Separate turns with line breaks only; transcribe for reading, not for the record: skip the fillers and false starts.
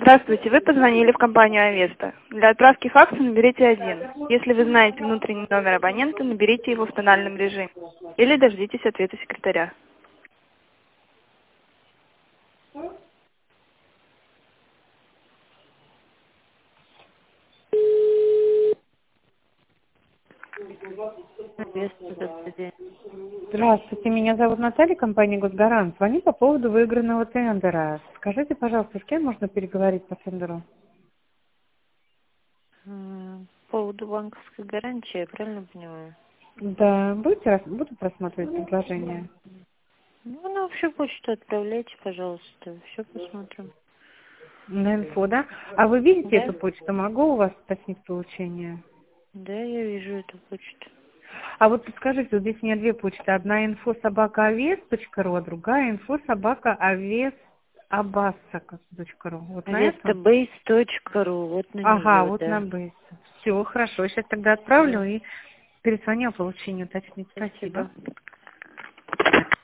Здравствуйте, вы позвонили в компанию Авеста. Для отправки факса наберите 1. Если вы знаете внутренний номер абонента, наберите его в тональном режиме. Или дождитесь ответа секретаря.
Авеста, добрый день.
Здравствуйте, меня зовут Наталья, компания «Госгарант». Звоню по поводу выигранного тендера. Скажите, пожалуйста, с кем можно переговорить по тендеру?
По поводу банковской гарантии, я правильно понимаю?
Да, будут рассматривать предложение?
Ну, на общую почту отправляйте, пожалуйста, все посмотрим.
На инфо, да? А вы видите
Да?
эту почту? Могу у вас уточнить получение?
Да, я вижу эту почту.
А вот подскажите, вот здесь у меня две почты. Одна info@aves.ru, а другая info@avesabassa.ru. Вот на эту?
Avestabase.ru, вот на
Ага,
нее,
вот на
да.
бейсе. Все, хорошо. Сейчас тогда отправлю
Да.
и перезвоню о получении уточнить. Спасибо.
Спасибо.